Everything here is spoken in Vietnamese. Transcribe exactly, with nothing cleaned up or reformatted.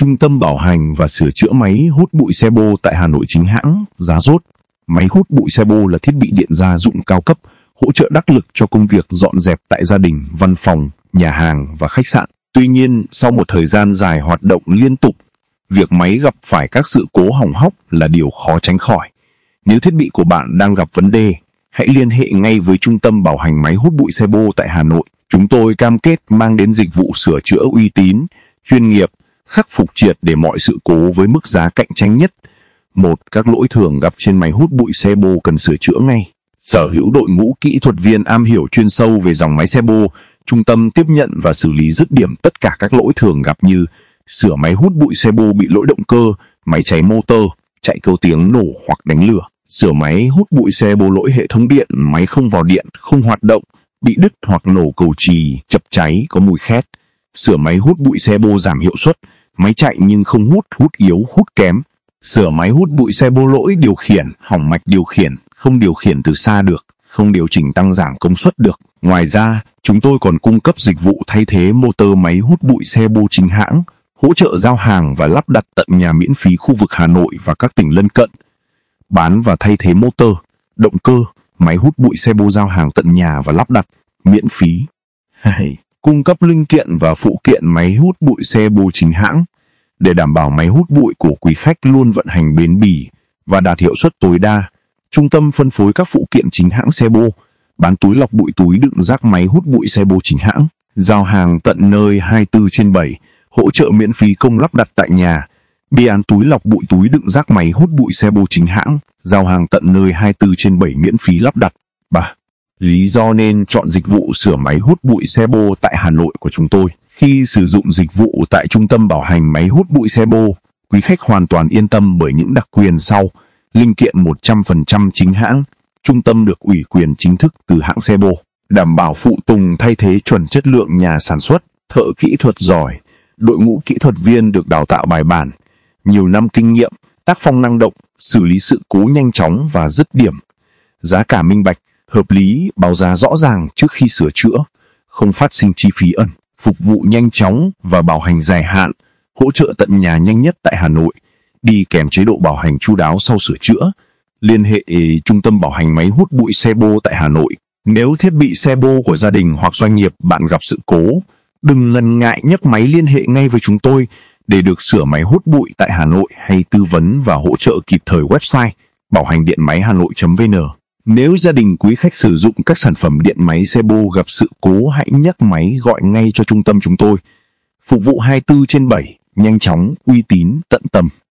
Trung tâm bảo hành và sửa chữa máy hút bụi Sebo tại Hà Nội chính hãng, giá rốt. Máy hút bụi Sebo là thiết bị điện gia dụng cao cấp, hỗ trợ đắc lực cho công việc dọn dẹp tại gia đình, văn phòng, nhà hàng và khách sạn. Tuy nhiên, sau một thời gian dài hoạt động liên tục, việc máy gặp phải các sự cố hỏng hóc là điều khó tránh khỏi. Nếu thiết bị của bạn đang gặp vấn đề, hãy liên hệ ngay với Trung tâm bảo hành máy hút bụi Sebo tại Hà Nội. Chúng tôi cam kết mang đến dịch vụ sửa chữa uy tín, chuyên nghiệp, khắc phục triệt để mọi sự cố với mức giá cạnh tranh nhất. Một, các lỗi thường gặp trên máy hút bụi Sebo cần sửa chữa ngay. Sở hữu đội ngũ kỹ thuật viên am hiểu chuyên sâu về dòng máy Sebo, trung tâm tiếp nhận và xử lý dứt điểm tất cả các lỗi thường gặp như sửa máy hút bụi Sebo bị lỗi động cơ, máy cháy motor, chạy kêu tiếng nổ hoặc đánh lửa. Sửa máy hút bụi Sebo lỗi hệ thống điện, máy không vào điện, không hoạt động, bị đứt hoặc nổ cầu chì, chập cháy, có mùi khét. Sửa máy hút bụi Sebo giảm hiệu suất, máy chạy nhưng không hút, hút yếu, hút kém. Sửa máy hút bụi Sebo lỗi điều khiển, hỏng mạch điều khiển, không điều khiển từ xa được, không điều chỉnh tăng giảm công suất được. Ngoài ra, chúng tôi còn cung cấp dịch vụ thay thế motor máy hút bụi Sebo chính hãng, hỗ trợ giao hàng và lắp đặt tận nhà miễn phí khu vực Hà Nội và các tỉnh lân cận. Bán và thay thế motor, động cơ, máy hút bụi Sebo giao hàng tận nhà và lắp đặt, miễn phí. hai. Cung cấp linh kiện và phụ kiện máy hút bụi Sebo chính hãng. Để đảm bảo máy hút bụi của quý khách luôn vận hành bền bỉ và đạt hiệu suất tối đa, trung tâm phân phối các phụ kiện chính hãng Sebo, bán túi lọc bụi túi đựng rác máy hút bụi Sebo chính hãng, giao hàng tận nơi hai mươi tư trên bảy, hỗ trợ miễn phí công lắp đặt tại nhà. Bán túi lọc bụi túi đựng rác máy hút bụi Sebo chính hãng, giao hàng tận nơi hai mươi tư trên bảy miễn phí lắp đặt. ba. Lý do nên chọn dịch vụ sửa máy hút bụi Sebo tại Hà Nội của chúng tôi. Khi sử dụng dịch vụ tại Trung tâm bảo hành máy hút bụi Sebo, quý khách hoàn toàn yên tâm bởi những đặc quyền sau: linh kiện một trăm phần trăm chính hãng, trung tâm được ủy quyền chính thức từ hãng Sebo, đảm bảo phụ tùng thay thế chuẩn chất lượng nhà sản xuất, thợ kỹ thuật giỏi, đội ngũ kỹ thuật viên được đào tạo bài bản, nhiều năm kinh nghiệm, tác phong năng động, xử lý sự cố nhanh chóng và dứt điểm, giá cả minh bạch, hợp lý, báo giá rõ ràng trước khi sửa chữa, không phát sinh chi phí ẩn, phục vụ nhanh chóng và bảo hành dài hạn, hỗ trợ tận nhà nhanh nhất tại Hà Nội, đi kèm chế độ bảo hành chu đáo sau sửa chữa. Liên hệ Trung tâm bảo hành máy hút bụi Sebo tại Hà Nội. Nếu thiết bị Sebo của gia đình hoặc doanh nghiệp bạn gặp sự cố, đừng ngần ngại nhấc máy liên hệ ngay với chúng tôi để được sửa máy hút bụi tại Hà Nội hay tư vấn và hỗ trợ kịp thời. Website bảo hành điện máy hà nội chấm vn. Nếu gia đình quý khách sử dụng các sản phẩm điện máy Sebo gặp sự cố, hãy nhấc máy gọi ngay cho trung tâm chúng tôi. Phục vụ hai mươi tư trên bảy, nhanh chóng, uy tín, tận tâm.